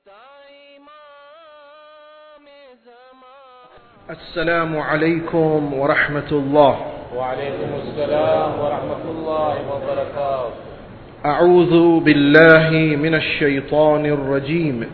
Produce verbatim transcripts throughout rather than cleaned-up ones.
السلام عليكم ورحمة الله. وعليكم السلام ورحمة الله وبركاته. أعوذ بالله من الشيطان الرجيم.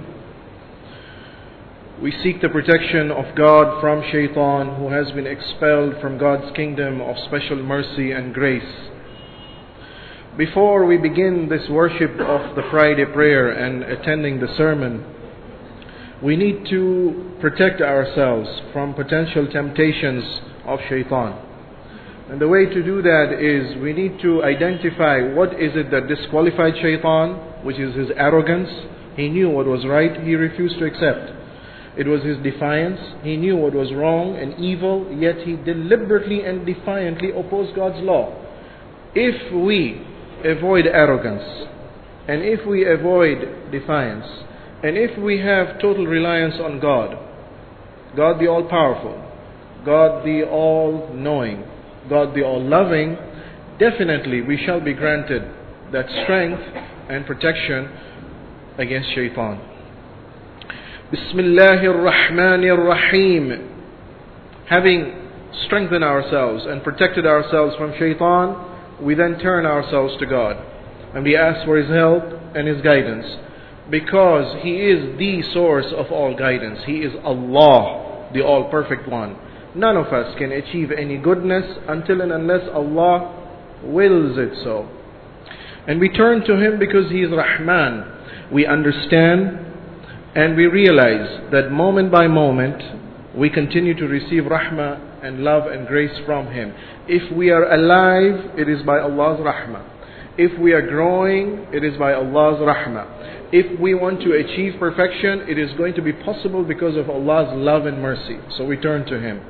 We seek the protection of God from Shaitan, who has been expelled from God's kingdom of special mercy and grace. Before we begin this worship of the Friday prayer and attending the sermon, we need to protect ourselves from potential temptations of Shaitan. And the way to do that is we need to identify what is it that disqualified Shaitan, which is his arrogance. He knew what was right, he refused to accept. It was his defiance. He knew what was wrong and evil, yet he deliberately and defiantly opposed God's law. If we avoid arrogance, and if we avoid defiance, and if we have total reliance on God, God the all-powerful, God the all-knowing, God the all-loving, definitely we shall be granted that strength and protection against Shaitan. Bismillahir Rahmanir Rahim. Having strengthened ourselves and protected ourselves from Shaitan, we then turn ourselves to God and we ask for His help and His guidance, because He is the source of all guidance. He is Allah, the all-perfect one. None of us can achieve any goodness until and unless Allah wills it so. And we turn to Him because He is Rahman. We understand and we realize that moment by moment we continue to receive rahmah and love and grace from Him. If we are alive, it is by Allah's rahmah. If we are growing, it is by Allah's rahmah. If we want to achieve perfection, it is going to be possible because of Allah's love and mercy. So we turn to Him.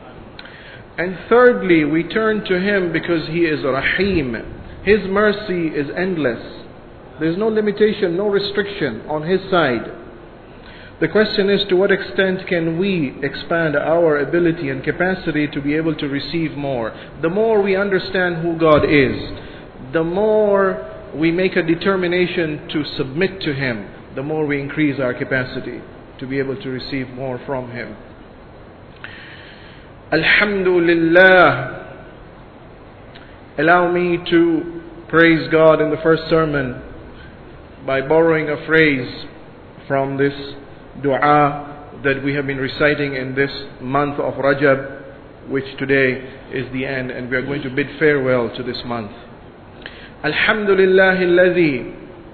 And thirdly, we turn to Him because He is Rahim. His mercy is endless. There is no limitation, no restriction on His side. The question is, to what extent can we expand our ability and capacity to be able to receive more? The more we understand who God is, the more we make a determination to submit to Him, the more we increase our capacity to be able to receive more from Him. Alhamdulillah. Allow me to praise God in the first sermon by borrowing a phrase from this dua that we have been reciting in this month of Rajab, which today is the end, and we are going to bid farewell to this month. Alhamdulillah alladhi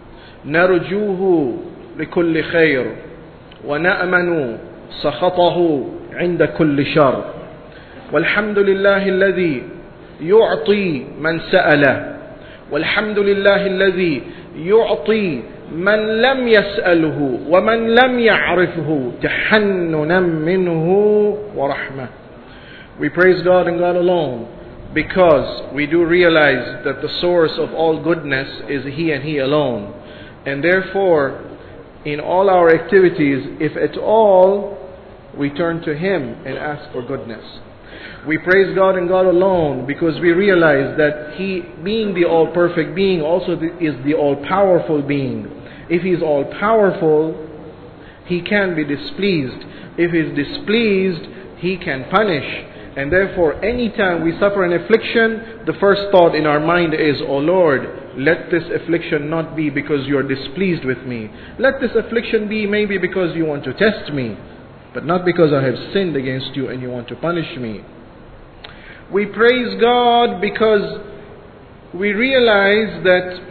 narjuhu likulli khair wa na'manu sakhatahu 'inda kulli shar. Walhamdulillah alladhi yu'ti man sa'ala. Walhamdulillah alladhi yu'ti من لم يسأله ومن لم يعرفه تحننا منه ورحمة. We praise God and God alone because we do realize that the source of all goodness is He and He alone. And therefore, in all our activities, if at all, we turn to Him and ask for goodness. We praise God and God alone because we realize that He, being the all-perfect being, also is the all-powerful being. If He is all-powerful, He can be displeased. If He is displeased, He can punish. And therefore, anytime we suffer an affliction, the first thought in our mind is, "O Lord, let this affliction not be because You are displeased with me. Let this affliction be maybe because You want to test me, but not because I have sinned against You and You want to punish me." We praise God because we realize that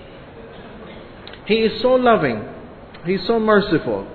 He is so loving, He is so merciful,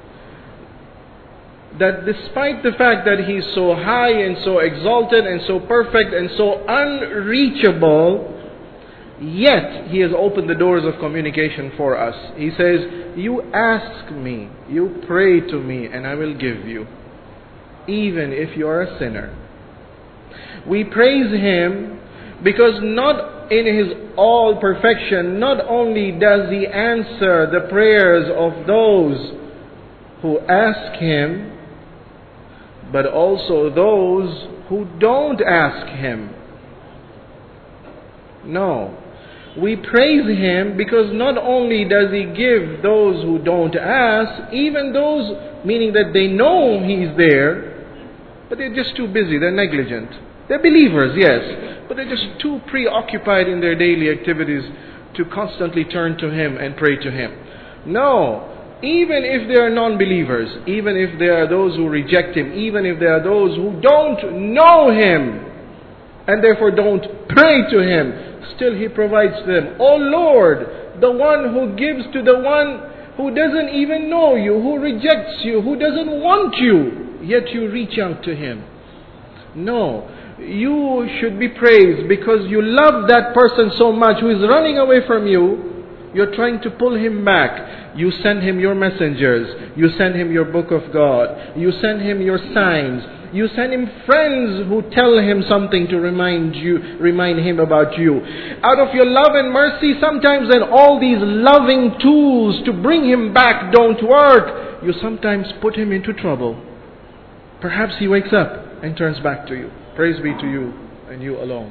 that despite the fact that He is so high and so exalted and so perfect and so unreachable, yet He has opened the doors of communication for us. He says, "You ask me, you pray to me, and I will give you, even if you are a sinner." We praise Him because not in His all perfection, not only does He answer the prayers of those who ask Him, but also those who don't ask Him. No. We praise Him because not only does He give those who don't ask, even those, meaning that they know He's there, but they're just too busy, they're negligent. They're believers, yes, but they're just too preoccupied in their daily activities to constantly turn to Him and pray to Him. No, even if they are non-believers, even if there are those who reject Him, even if there are those who don't know Him, and therefore don't pray to Him, still He provides them. Oh Lord, the one who gives to the one who doesn't even know you, who rejects you, who doesn't want you, yet you reach out to him. No, you should be praised because you love that person so much who is running away from you. You're trying to pull him back. You send him your messengers. You send him your book of God. You send him your signs. You send him friends who tell him something to remind you, remind him about you. Out of your love and mercy, sometimes when all these loving tools to bring him back don't work, you sometimes put him into trouble. Perhaps he wakes up and turns back to you. Praise be to you and you alone.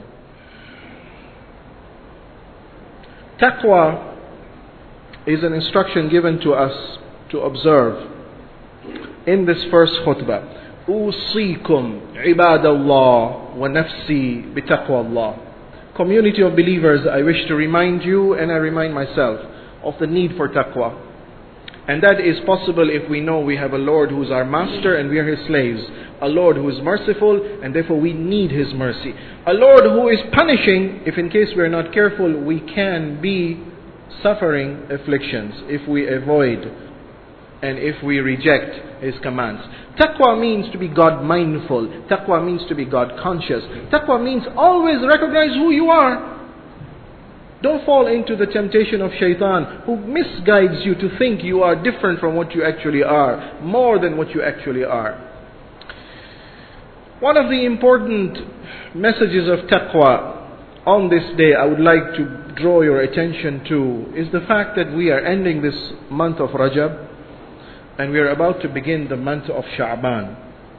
Taqwa is an instruction given to us to observe in this first khutbah. أوصيكم عباد الله ونفسي بتقوى الله. Community of believers, I wish to remind you and I remind myself of the need for taqwa. And that is possible if we know we have a Lord who is our master and we are His slaves. A Lord who is merciful and therefore we need His mercy. A Lord who is punishing if in case we are not careful we can be suffering afflictions if we avoid and if we reject His commands. Taqwa means to be God mindful. Taqwa means to be God conscious. Taqwa means always recognize who you are. Don't fall into the temptation of shaitan who misguides you to think you are different from what you actually are, more than what you actually are. One of the important messages of taqwa on this day I would like to draw your attention to is the fact that we are ending this month of Rajab and we are about to begin the month of Sha'ban.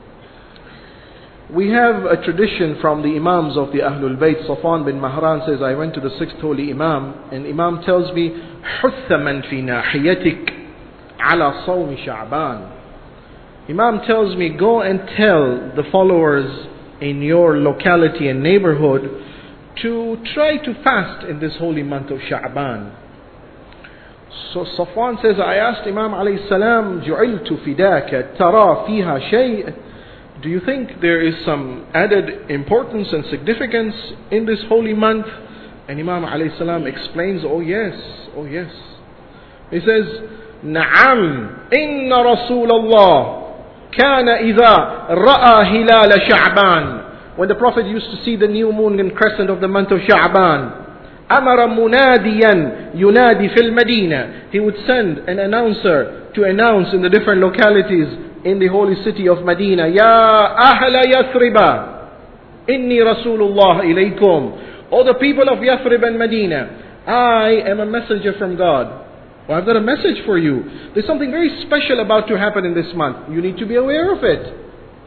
We have a tradition from the Imams of the Ahlul Bayt. Safwan bin Mahran says, I went to the sixth holy Imam and Imam tells me, حُثَّ مَنْ فِي نَاحِيَتِكَ عَلَى صَوْمِ شَعْبَانِ. Imam tells me, go and tell the followers in your locality and neighborhood to try to fast in this holy month of Sha'ban. So Safwan says, I asked Imam alayhi salam, جُعِلْتُ فِدَاكَ تَرَى فِيهَا شَيْءٍ. Do you think there is some added importance and significance in this holy month? And Imam alayhi salam explains, oh yes, oh yes. He says, نَعَمْ إِنَّ رَسُولَ اللَّهِ كَانَ إِذَا رَأَى هِلَالَ شَعْبَانِ. When the Prophet used to see the new moon and crescent of the month of Sha'ban, أَمَرَ مُنَادِيًا يُنَادِي فِي الْمَدِينَةِ. He would send an announcer to announce in the different localities in the holy city of Medina, Ya Ahla Yathriba, Inni Rasulullah ilaykum. O the people of Yathrib and Medina, I am a messenger from God. Well, I've got a message for you. There's something very special about to happen in this month. You need to be aware of it.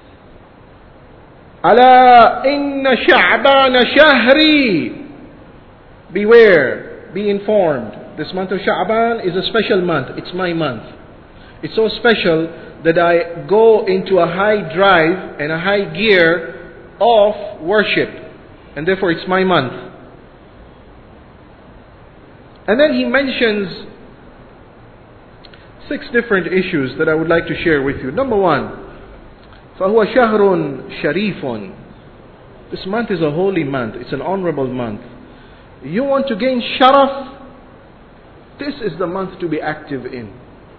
Ala inna Sha'ban shahri. Beware, be informed. This month of Sha'ban is a special month. It's my month. It's so special that I go into a high drive and a high gear of worship. And therefore it's my month. And then he mentions six different issues that I would like to share with you. Number one, فَهُوَ شَهْرٌ شَرِيفٌ. This month is a holy month. It's an honorable month. You want to gain sharaf? This is the month to be active in.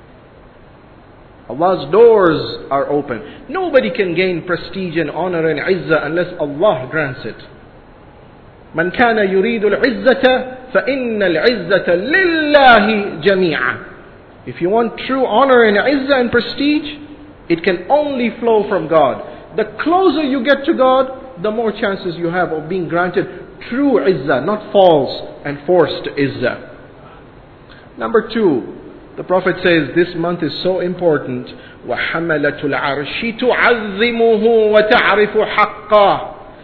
Allah's doors are open. Nobody can gain prestige and honor and izzah unless Allah grants it. Man kana yuridu al-izzata fa inna al-izzata lillahi jami'a. If you want true honor and izzah and prestige, it can only flow from God. The closer you get to God, the more chances you have of being granted true izzah, not false and forced izzah. Number two, the Prophet says this month is so important. وَحَمَلَةُ الْعَرْشِ تُعَظِّمُهُ وَتَعْرِفُ حَقَّهُ.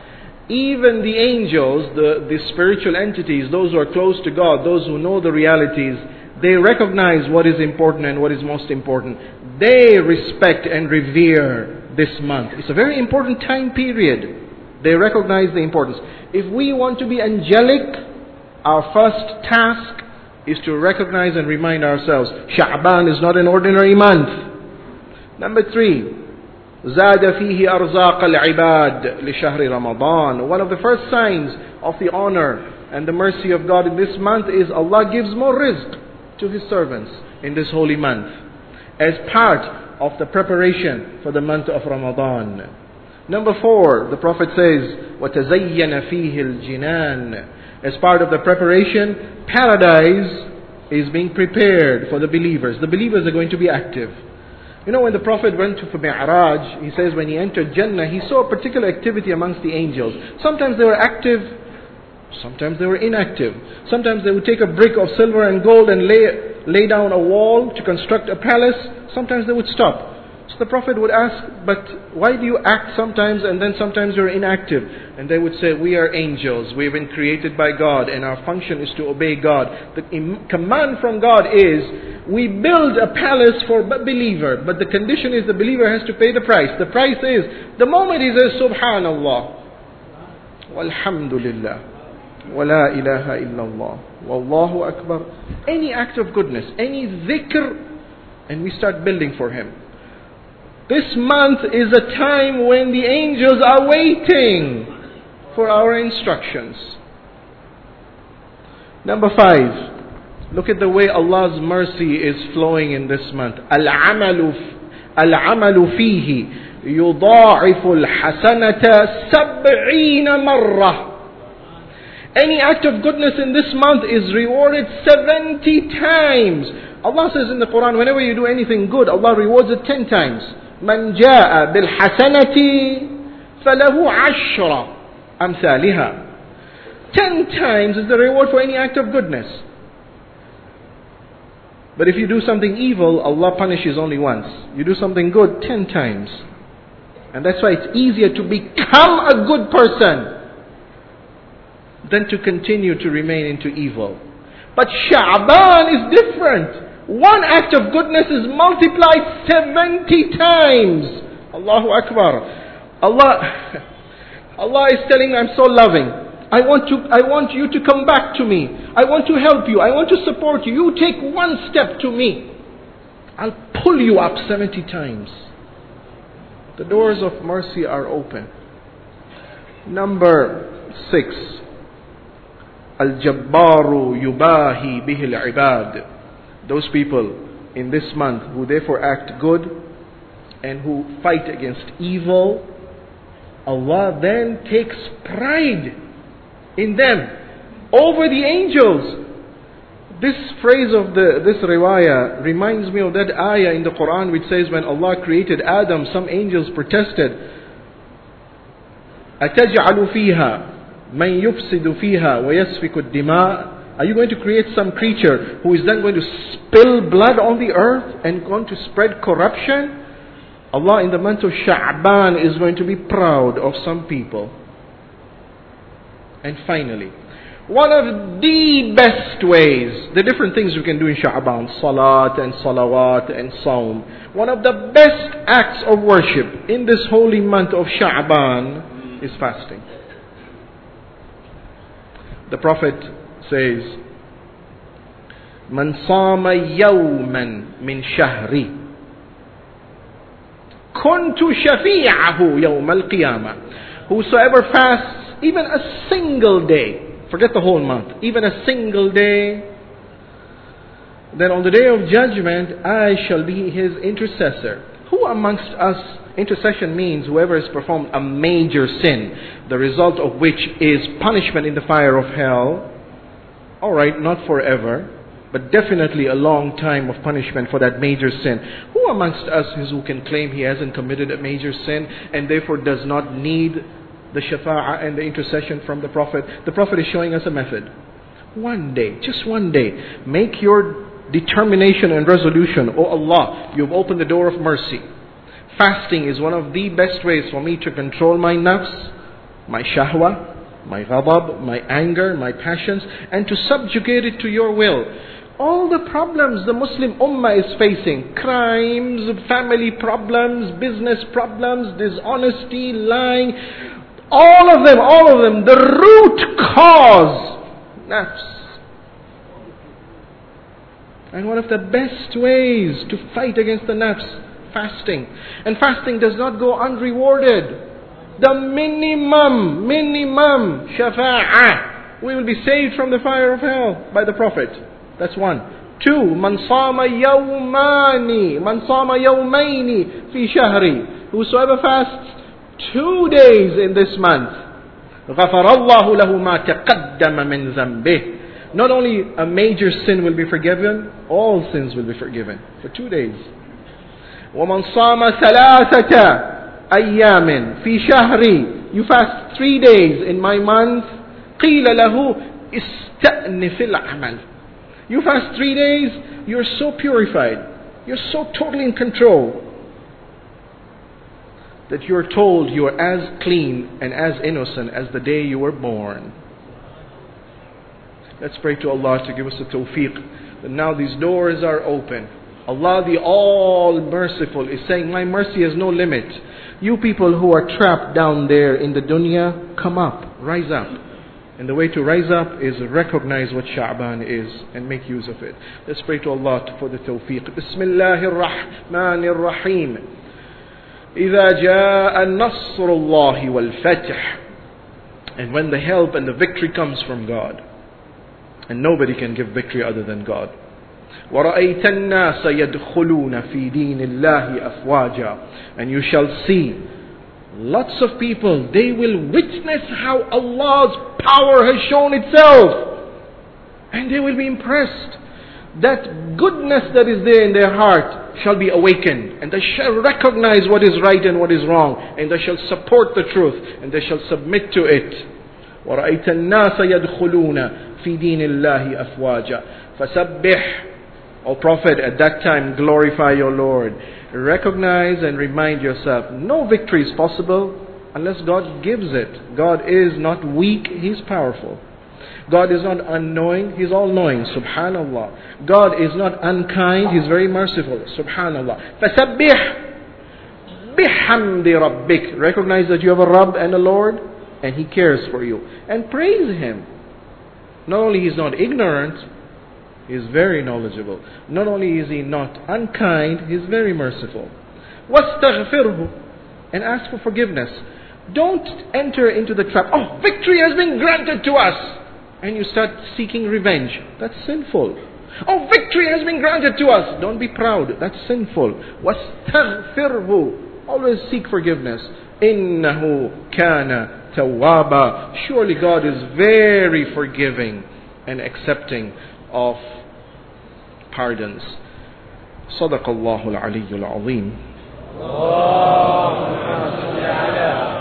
Even the angels, the, the spiritual entities, those who are close to God, those who know the realities, they recognize what is important and what is most important. They respect and revere this month. It's a very important time period. They recognize the importance. If we want to be angelic, our first task is to recognize and remind ourselves, Sha'ban is not an ordinary month. Number three, زاد فيه أرزاق العباد لشهر رمضان. One of the first signs of the honor and the mercy of God in this month is Allah gives more rizq to His servants in this holy month, as part of the preparation for the month of Ramadan. Number four, the Prophet says, وَتَزَيَّنَ فِيهِ الْجِنَانِ. As part of the preparation, paradise is being prepared for the believers. The believers are going to be active. You know, when the Prophet went to Mi'raj, he says when he entered Jannah, he saw a particular activity amongst the angels. Sometimes they were active, sometimes they were inactive. Sometimes they would take a brick of silver and gold and lay, lay down a wall to construct a palace. Sometimes they would stop. So the Prophet would ask, but why do you act sometimes and then sometimes you're inactive? And they would say, we are angels. We've been created by God and our function is to obey God. The im- command from God is, we build a palace for a believer, but the condition is the believer has to pay the price. The price is, the moment he says, Subhanallah, Walhamdulillah, Wa la ilaha illallah, Wallahu Akbar. Any act of goodness, any dhikr, and we start building for him. This month is a time when the angels are waiting for our instructions. Number five, look at the way Allah's mercy is flowing in this month. Al-amalu al-amalu fihi yudha'ifu al-hasanata sab'ina marra. Any act of goodness in this month is rewarded seventy times. Allah says in the Quran, whenever you do anything good, Allah rewards it ten times. من جاء بالحسنة فله عشر أمثالها. Ten times is the reward for any act of goodness. But if you do something evil, Allah punishes only once. You do something good ten times. And that's why it's easier to become a good person than to continue to remain into evil. But Sha'ban is different. One act of goodness is multiplied seventy times. Allahu Akbar. Allah, Allah is telling me, I'm so loving. I want to, I want you to come back to me. I want to help you. I want to support you. You take one step to me. I'll pull you up seventy times. The doors of mercy are open. Number six. Al-Jabbaru yubahi bihil ibad. Those people in this month who therefore act good and who fight against evil, Allah then takes pride in them over the angels. This phrase of the this riwayah reminds me of that ayah in the Quran which says when Allah created Adam, some angels protested, أَتَجْعَلُ فِيهَا مَنْ يُفْسِدُ فِيهَا وَيَسْفِكُ الدِّمَاءِ. Are you going to create some creature who is then going to spill blood on the earth and going to spread corruption? Allah in the month of Sha'ban is going to be proud of some people. And finally, one of the best ways, the different things we can do in Sha'ban, salat and salawat and saum. One of the best acts of worship in this holy month of Sha'ban is fasting. The Prophet says, Man sama yawman min shahri kuntu shafi'ahu yawm al-qiyamah. Whosoever fasts even a single day, forget the whole month, even a single day, then on the day of judgment I shall be his intercessor. Who amongst us, intercession means whoever has performed a major sin, the result of which is punishment in the fire of hell. Alright, not forever, but definitely a long time of punishment for that major sin. Who amongst us is who can claim he hasn't committed a major sin and therefore does not need the shafa'ah and the intercession from the Prophet? The Prophet is showing us a method. One day, just one day, make your determination and resolution. Oh Allah, you've opened the door of mercy. Fasting is one of the best ways for me to control my nafs my shahwa, my ghadab, my anger, my passions, and to subjugate it to your will. All the problems the Muslim Ummah is facing, crimes, family problems, business problems, dishonesty, lying, all of them, all of them, the root cause, nafs. And one of the best ways to fight against the nafs, fasting. And fasting does not go unrewarded. The minimum, minimum shafa'ah, we will be saved from the fire of hell by the Prophet. That's one. Two, man sama yawmani, man sama yawmaini fi shahri. Whosoever fasts two days in this month, غَفَرَ اللَّهُ لَهُ مَا تَقَدَّمَ مِنْ ذَنْبِهِ. Not only a major sin will be forgiven, all sins will be forgiven for two days. وَمَنْ صَامَ ثَلَاثَةَ أَيَّامٍ فِي شَهْرِ. You fast three days in my month. قِيلَ لَهُ اسْتَأْنِفِ الْعَمَلِ. You fast three days, you're so purified, you're so totally in control, that you're told you are as clean and as innocent as the day you were born. Let's pray to Allah to give us the tawfiq, that now these doors are open. Allah the All-Merciful is saying, my mercy has no limit. You people who are trapped down there in the dunya, come up, rise up. And the way to rise up is recognize what Sha'ban is and make use of it. Let's pray to Allah for the tawfiq. Bismillahir Rahmanir Rahim. إِذَا جَاءَ النَّصْرُ اللَّهِ وَالْفَتْحِ. And when the help and the victory comes from God. And nobody can give victory other than God. وَرَأَيْتَ النَّاسَ يَدْخُلُونَ فِي دِينِ اللَّهِ أَفْوَاجًا. And you shall see lots of people, they will witness how Allah's power has shown itself. And they will be impressed. That goodness that is there in their heart shall be awakened. And they shall recognize what is right and what is wrong. And they shall support the truth. And they shall submit to it. وَرَأَيْتَ النَّاسَ يَدْخُلُونَ فِي دِينِ اللَّهِ أَفْوَاجًا فَسَبِّحْ. O Prophet, at that time glorify your Lord. Recognize and remind yourself, no victory is possible unless God gives it. God is not weak, He's powerful. God is not unknowing, He's all-knowing. Subhanallah. God is not unkind, He's very merciful. Subhanallah. فَسَبِّحْ بِحَمْدِ رَبِّكَ. Recognize that you have a Rabb and a Lord, and He cares for you. And praise Him. Not only He's not ignorant, He is very knowledgeable. Not only is He not unkind, He is very merciful. وَاسْتَغْفِرْهُ. And ask for forgiveness. Don't enter into the trap. Oh, victory has been granted to us. And you start seeking revenge. That's sinful. Oh, victory has been granted to us. Don't be proud. That's sinful. وَاسْتَغْفِرْهُ. Always seek forgiveness. إِنَّهُ كَانَ تَوَّابًا. Surely God is very forgiving and accepting of pardons. صدق الله العلي العظيم. اللهم صل على